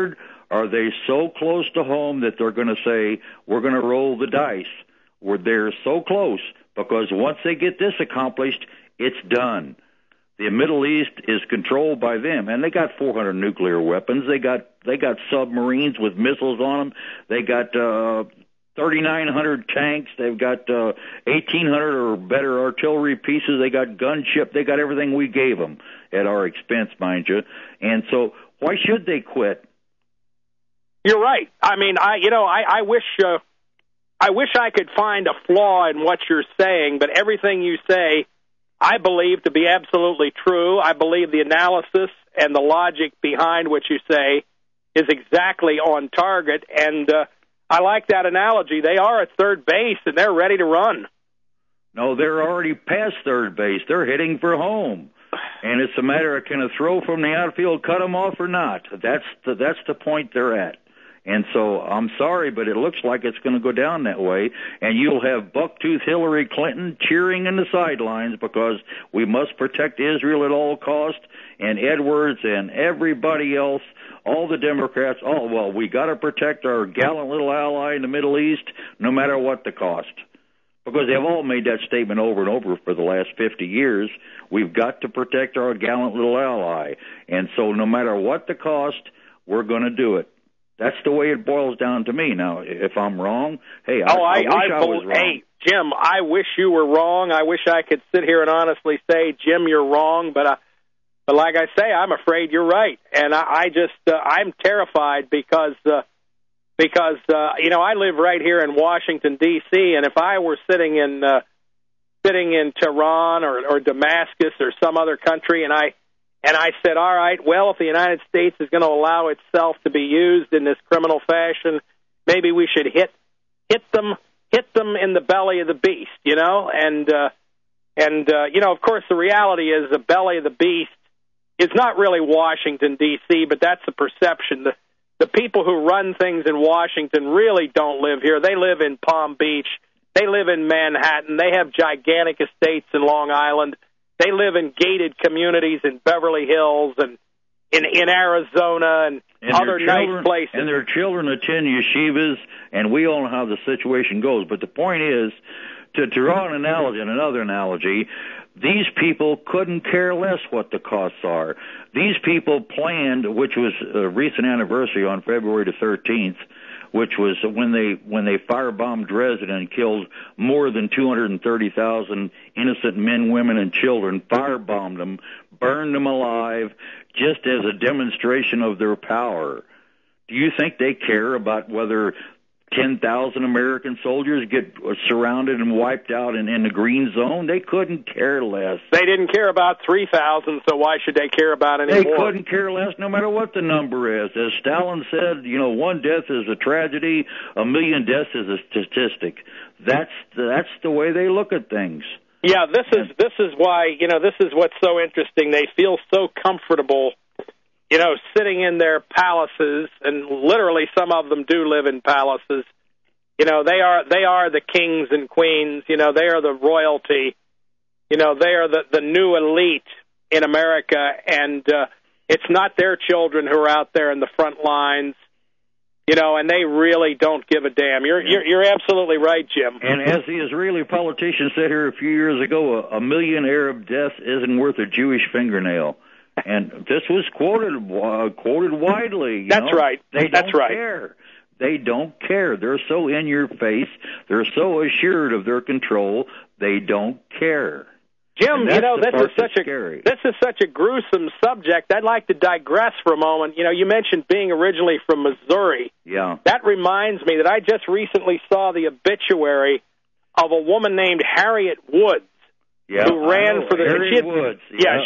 Are they so close to home that they're going to say, we're going to roll the dice? They're so close, because once they get this accomplished, it's done. The Middle East is controlled by them, and they got 400 nuclear weapons. They got submarines with missiles on them. They got 3,900 tanks. They've got 1,800 or better artillery pieces. They got gunship. They got everything we gave them at our expense, mind you. And so, why should they quit? You're right. I mean, I wish I could find a flaw in what you're saying, but everything you say, I believe to be absolutely true. I believe the analysis and the logic behind what you say is exactly on target, and I like that analogy. They are at third base, and they're ready to run. No, they're already past third base. They're hitting for home. And it's a matter of, can a throw from the outfield cut them off or not? That's the point they're at. And so I'm sorry, but it looks like it's going to go down that way. And you'll have bucktooth Hillary Clinton cheering in the sidelines because we must protect Israel at all costs. And Edwards and everybody else, all the Democrats, we got to protect our gallant little ally in the Middle East no matter what the cost. Because they've all made that statement over and over for the last 50 years. We've got to protect our gallant little ally. And so no matter what the cost, we're going to do it. That's the way it boils down to me. Now, if I'm wrong, hey, I wish I was wrong. Hey, Jim, I wish you were wrong. I wish I could sit here and honestly say, Jim, you're wrong. But like I say, I'm afraid you're right. And I'm terrified because I live right here in Washington, D.C., and if I were sitting in Tehran or Damascus or some other country, and I said, all right, well, if the United States is going to allow itself to be used in this criminal fashion, maybe we should hit them in the belly of the beast, and of course the reality is the belly of the beast is not really Washington, D.C., but that's the perception. The people who run things in Washington really don't live here. They live in Palm Beach. They live in Manhattan. They have gigantic estates in Long Island. They live in gated communities in Beverly Hills and in Arizona and other nice places. And their children attend yeshivas, and we all know how the situation goes. But the point is, to draw an analogy, and another analogy, these people couldn't care less what the costs are. These people planned, which was a recent anniversary on February the 13th, which was when they firebombed Dresden and killed more than 230,000 innocent men, women, and children, firebombed them, burned them alive, just as a demonstration of their power. Do you think they care about whether 10,000 American soldiers get surrounded and wiped out in the green zone? They couldn't care less. They didn't care about 3,000, so why should they care about any more? They couldn't care less no matter what the number is. As Stalin said, one death is a tragedy, 1 million deaths is a statistic. That's the way they look at things. Yeah, this is why, this is what's so interesting. They feel so comfortable sitting in their palaces, and literally some of them do live in palaces. They are the kings and queens. They are the royalty. They are the new elite in America, and it's not their children who are out there in the front lines. And they really don't give a damn. You're absolutely right, Jim. And as the Israeli politician said here a few years ago, 1 million Arab deaths isn't worth a Jewish fingernail. And this was quoted widely. That's right. They don't care. They don't care. They're so in your face. They're so assured of their control. They don't care. Jim, this is such a gruesome subject. I'd like to digress for a moment. You mentioned being originally from Missouri. Yeah. That reminds me that I just recently saw the obituary of a woman named Harriet Woods, who ran for the Harriet Woods.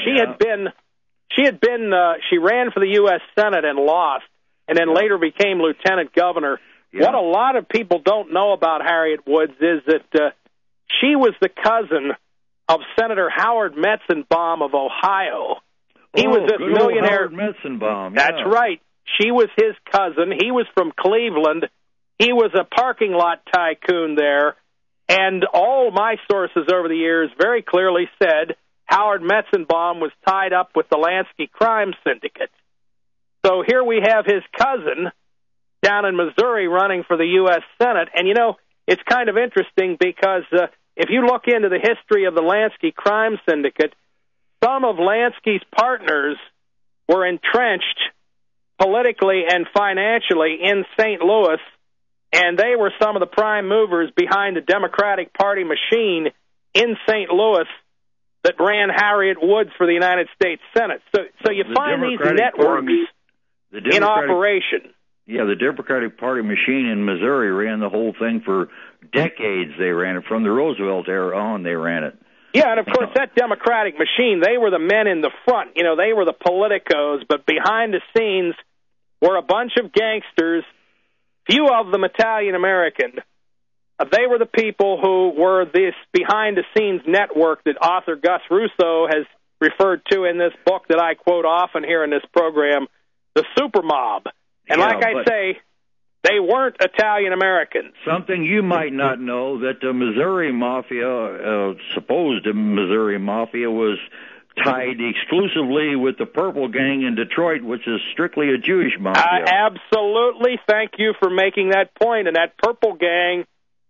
She ran for the U.S. Senate and lost, and then later became lieutenant governor. Yeah. What a lot of people don't know about Harriet Woods is that she was the cousin of Senator Howard Metzenbaum of Ohio. He was this millionaire. Howard Metzenbaum. Yeah. That's right. She was his cousin. He was from Cleveland. He was a parking lot tycoon there, and all my sources over the years very clearly said Howard Metzenbaum was tied up with the Lansky crime syndicate. So here we have his cousin down in Missouri running for the U.S. Senate. And, it's kind of interesting because if you look into the history of the Lansky crime syndicate, some of Lansky's partners were entrenched politically and financially in St. Louis, and they were some of the prime movers behind the Democratic Party machine in St. Louis that ran Harriet Woods for the United States Senate. So you find these networks in operation. Yeah, the Democratic Party machine in Missouri ran the whole thing for decades. They ran it from the Roosevelt era on. They ran it. Yeah, and of course that Democratic machine, they were the men in the front. They were the politicos, but behind the scenes were a bunch of gangsters, few of them Italian-American. They were the people who were this behind-the-scenes network that author Gus Russo has referred to in this book that I quote often here in this program, the super mob. And like I say, they weren't Italian-Americans. Something you might not know, that the Missouri Mafia, supposed Missouri Mafia, was tied exclusively with the Purple Gang in Detroit, which is strictly a Jewish mafia. Absolutely. Thank you for making that point. And that Purple Gang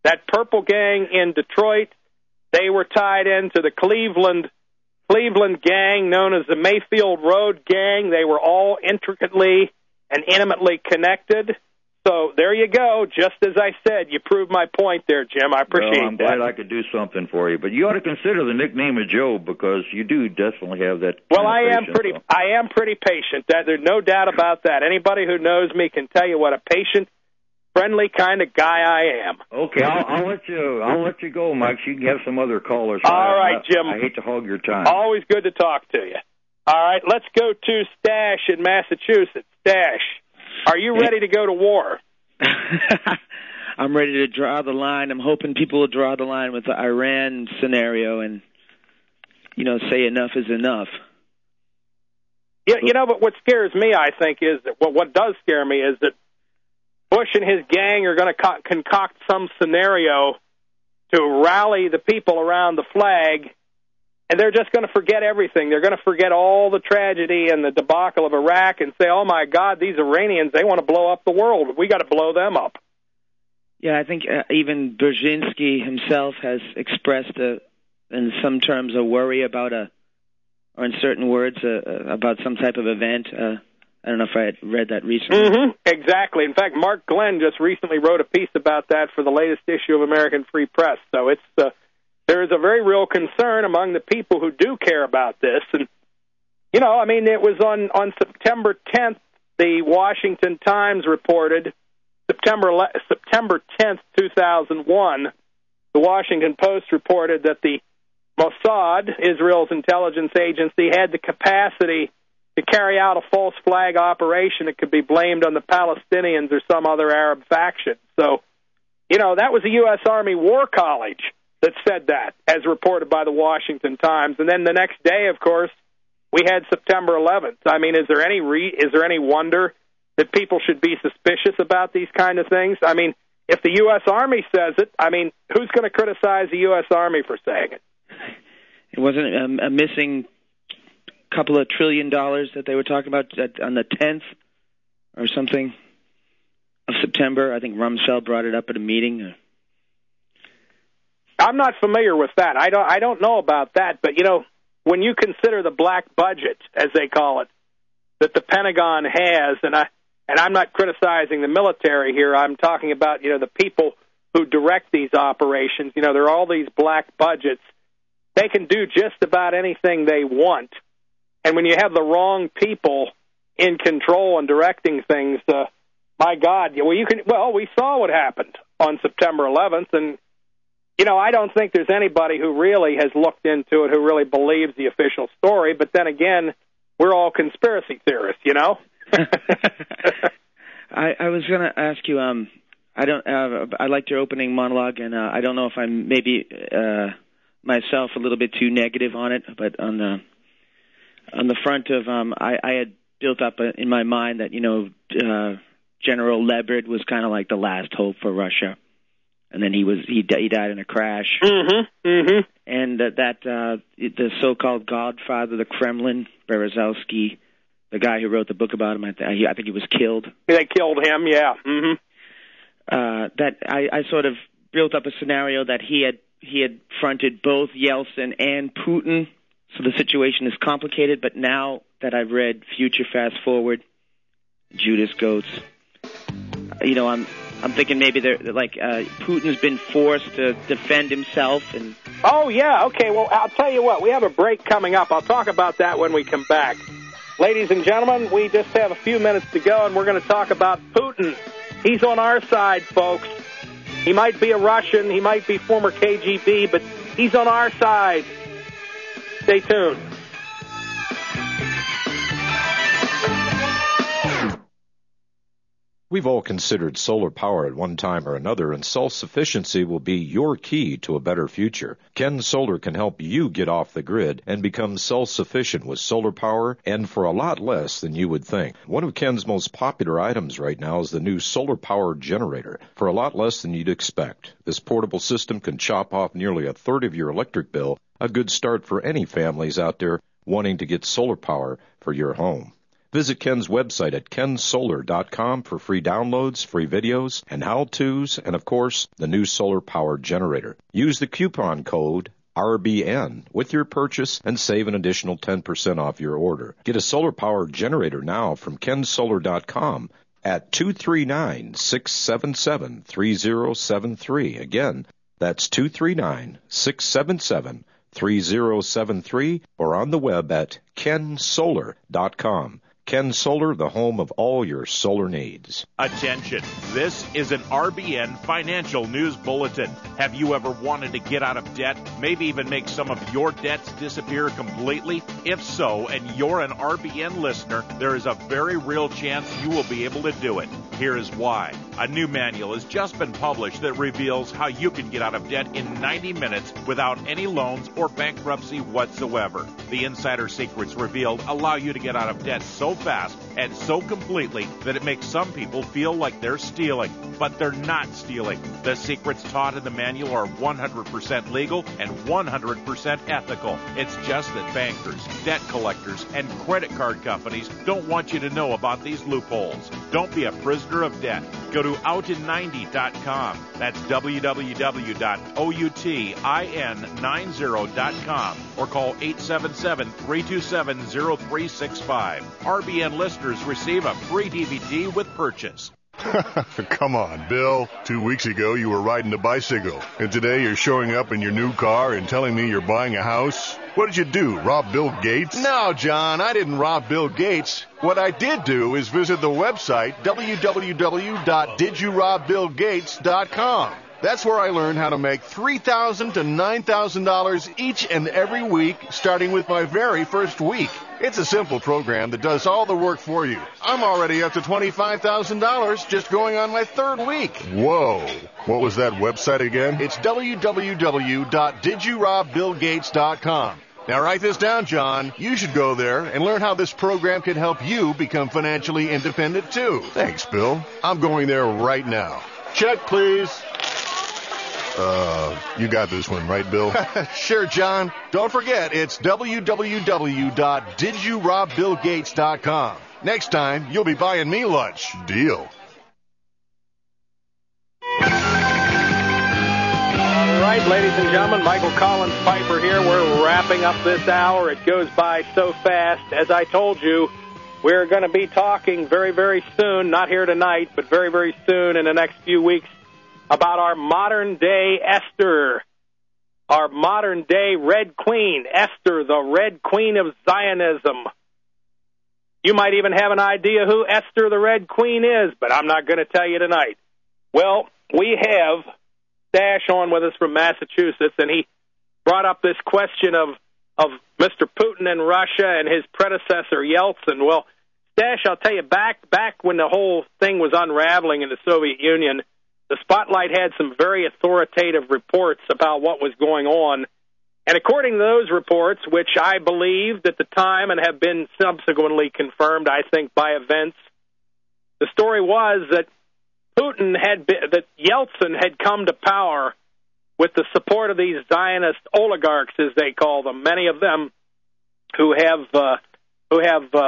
in Detroit, they were tied into the Cleveland gang known as the Mayfield Road Gang. They were all intricately and intimately connected. So there you go. Just as I said, you proved my point there, Jim. I appreciate that. I'm glad I could do something for you. But you ought to consider the nickname of Job, because you do definitely have that. Well, I am pretty patient. There's no doubt about that. Anybody who knows me can tell you what a patient, friendly kind of guy I am. Okay, I'll let you go, Mike. You can have some other callers. All right, Jim. I hate to hog your time. Always good to talk to you. All right, let's go to Stash in Massachusetts. Stash, are you ready to go to war? I'm ready to draw the line. I'm hoping people will draw the line with the Iran scenario and, say enough is enough. Yeah, but what scares me, I think, is that what does scare me is that Bush and his gang are going to concoct some scenario to rally the people around the flag, and they're just going to forget everything. They're going to forget all the tragedy and the debacle of Iraq and say, oh, my God, these Iranians, they want to blow up the world. We got to blow them up. Yeah, I think even Brzezinski himself has expressed, in some terms, a worry about or in certain words, about some type of event. I don't know if I had read that recently. Mm-hmm. Exactly. In fact, Mark Glenn just recently wrote a piece about that for the latest issue of American Free Press. So there is a very real concern among the people who do care about this. And, it was on September 10th, the Washington Times reported, September 10th, 2001, the Washington Post reported that the Mossad, Israel's intelligence agency, had the capacity to carry out a false flag operation that could be blamed on the Palestinians or some other Arab faction. So, that was the U.S. Army War College that said that, as reported by the Washington Times. And then the next day, of course, we had September 11th. Is there any wonder that people should be suspicious about these kind of things? If the U.S. Army says it, who's going to criticize the U.S. Army for saying it? It wasn't a missing couple of $1 trillion that they were talking about on the 10th or something of September. I think Rumsfeld brought it up at a meeting. I'm not familiar with that. I don't know about that, but when you consider the black budget, as they call it, that the Pentagon has, and I'm not criticizing the military here. I'm talking about the people who direct these operations. There are all these black budgets. They can do just about anything they want, and when you have the wrong people in control and directing things, my God, we saw what happened on September 11th, and I don't think there's anybody who really has looked into it who really believes the official story. But then again, we're all conspiracy theorists, I was going to ask you. I liked your opening monologue, and I don't know if I'm maybe myself a little bit too negative on it. But on the front of, I had built up in my mind that General Leibert was kind of like the last hope for Russia. And then he died in a crash. Mm-hmm. Mm-hmm. And the so-called godfather of the Kremlin, Berezovsky, the guy who wrote the book about him, I think he was killed. They killed him, yeah. Mm-hmm. That I sort of built up a scenario that he had fronted both Yeltsin and Putin, so the situation is complicated. But now that I've read Future Fast Forward, Judas Goats, I'm thinking maybe Putin's been forced to defend himself. And oh yeah, okay. Well, I'll tell you what. We have a break coming up. I'll talk about that when we come back. Ladies and gentlemen, we just have a few minutes to go, and we're going to talk about Putin. He's on our side, folks. He might be a Russian, he might be former KGB, but he's on our side. Stay tuned. We've all considered solar power at one time or another, and self-sufficiency will be your key to a better future. Ken Solar can help you get off the grid and become self-sufficient with solar power, and for a lot less than you would think. One of Ken's most popular items right now is the new solar power generator, for a lot less than you'd expect. This portable system can chop off nearly a third of your electric bill, a good start for any families out there wanting to get solar power for your home. Visit Ken's website at kensolar.com for free downloads, free videos, and how-tos, and, of course, the new solar power generator. Use the coupon code RBN with your purchase and save an additional 10% off your order. Get a solar power generator now from kensolar.com at 239-677-3073. Again, that's 239-677-3073, or on the web at kensolar.com. Ken Solar, the home of all your solar needs. Attention, this is an RBN financial news bulletin. Have you ever wanted to get out of debt, maybe even make some of your debts disappear completely? If so, and you're an RBN listener, there is a very real chance you will be able to do it. Here is why. A new manual has just been published that reveals how you can get out of debt in 90 minutes without any loans or bankruptcy whatsoever. The insider secrets revealed allow you to get out of debt so fast and so completely that it makes some people feel like they're stealing, but they're not stealing. The secrets taught in the manual are 100% legal and 100% ethical. It's just that bankers, debt collectors, and credit card companies don't want you to know about these loopholes. Don't be a prisoner of debt. Go to outin90.com. That's www.outin90.com, or call 877-327-0365. RBN listeners receive a free DVD with purchase. Come on, Bill. 2 weeks ago, you were riding a bicycle, and today you're showing up in your new car and telling me you're buying a house? What did you do, rob Bill Gates? No, John, I didn't rob Bill Gates. What I did do is visit the website, www.didyourobBillGates.com. That's where I learned how to make $3,000 to $9,000 each and every week, starting with my very first week. It's a simple program that does all the work for you. I'm already up to $25,000 just going on my third week. Whoa. What was that website again? It's www.didyourobBillGates.com. Now write this down, John. You should go there and learn how this program can help you become financially independent, too. Thanks, Bill. I'm going there right now. Check, please. You got this one, right, Bill? Sure, John. Don't forget, it's www.didyourobBillGates.com. Next time, you'll be buying me lunch. Deal. All right, ladies and gentlemen, Michael Collins Piper here. We're wrapping up this hour. It goes by so fast. As I told you, we're going to be talking very, very soon, not here tonight, but very, very soon in the next few weeks, about our modern-day Esther, our modern-day Red Queen, Esther, the Red Queen of Zionism. You might even have an idea who Esther, the Red Queen, is, but I'm not going to tell you tonight. Well, we have Stash on with us from Massachusetts, and he brought up this question of Mr. Putin and Russia and his predecessor, Yeltsin. Well, Stash, I'll tell you, back when the whole thing was unraveling in the Soviet Union, the Spotlight had some very authoritative reports about what was going on. And according to those reports, which I believed at the time and have been subsequently confirmed, I think, by events, the story was that that Yeltsin had come to power with the support of these Zionist oligarchs, as they call them, many of them who have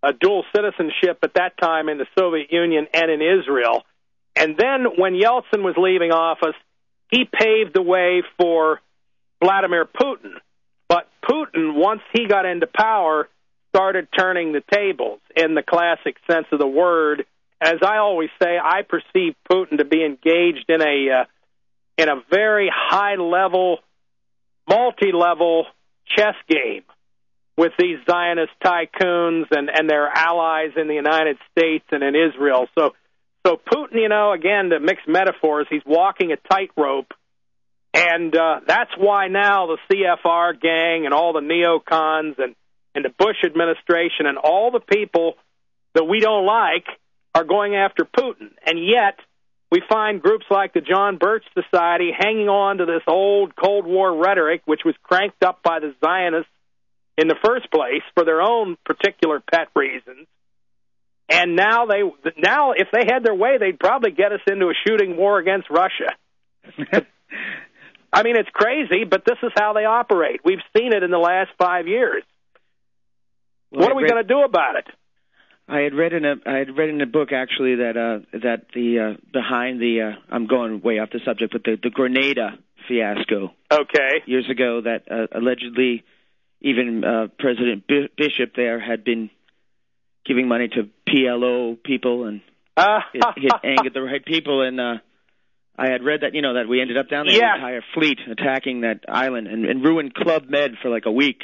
dual citizenship at that time in the Soviet Union and in Israel. And then when Yeltsin was leaving office, he paved the way for Vladimir Putin. But Putin, once he got into power, started turning the tables in the classic sense of the word. As I always say, I perceive Putin to be engaged in a very high-level, multi-level chess game with these Zionist tycoons and their allies in the United States and in Israel. So Putin, again, to mix metaphors, he's walking a tightrope, and that's why now the CFR gang and all the neocons and the Bush administration and all the people that we don't like are going after Putin. And yet we find groups like the John Birch Society hanging on to this old Cold War rhetoric, which was cranked up by the Zionists in the first place for their own particular pet reasons. And now if they had their way, they'd probably get us into a shooting war against Russia. I mean, it's crazy, but this is how they operate. We've seen it in the last 5 years. What are we going to do about it? I had read in a book actually that behind the I'm going way off the subject, but the Grenada fiasco. Okay. Years ago, that allegedly even President Bishop there had been giving money to PLO people, and it angered the right people. And I had read that that we ended up down there, the entire fleet attacking that island and ruined Club Med for like a week.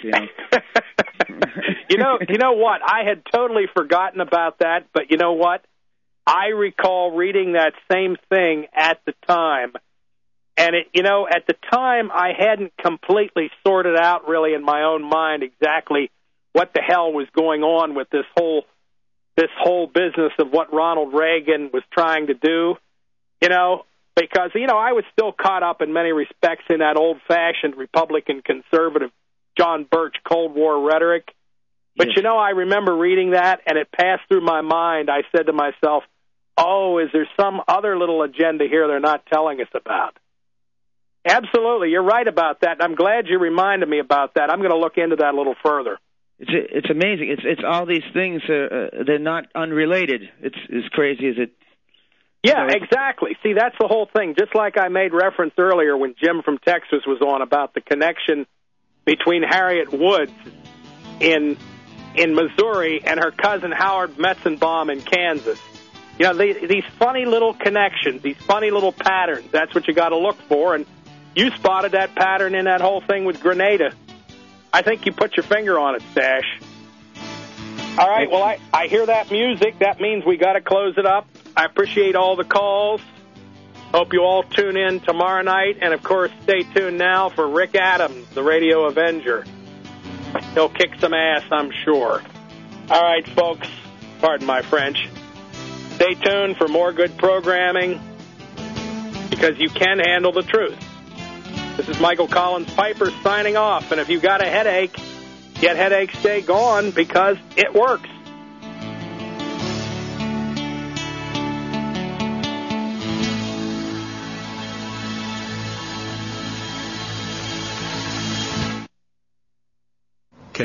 You know what? I had totally forgotten about that, but you know what? I recall reading that same thing at the time. And at the time I hadn't completely sorted out really in my own mind exactly what the hell was going on with this whole business of what Ronald Reagan was trying to do. Because I was still caught up in many respects in that old-fashioned Republican conservative John Birch Cold War rhetoric. But, I remember reading that, and it passed through my mind. I said to myself, is there some other little agenda here they're not telling us about? Absolutely. You're right about that, and I'm glad you reminded me about that. I'm going to look into that a little further. It's amazing. It's all these things, they're not unrelated. It's as crazy as it... Yeah, exactly. See, that's the whole thing. Just like I made reference earlier when Jim from Texas was on about the connection between Harriet Woods in Missouri and her cousin Howard Metzenbaum in Kansas. These funny little connections, these funny little patterns, that's what you got to look for. And you spotted that pattern in that whole thing with Grenada. I think you put your finger on it, Stash. All right, well, I hear that music. That means we got to close it up. I appreciate all the calls. Hope you all tune in tomorrow night. And, of course, stay tuned now for Rick Adams, the Radio Avenger. He'll kick some ass, I'm sure. All right, folks, pardon my French. Stay tuned for more good programming because you can handle the truth. This is Michael Collins Piper signing off. And if you've got a headache, get Headache Stay Gone because it works.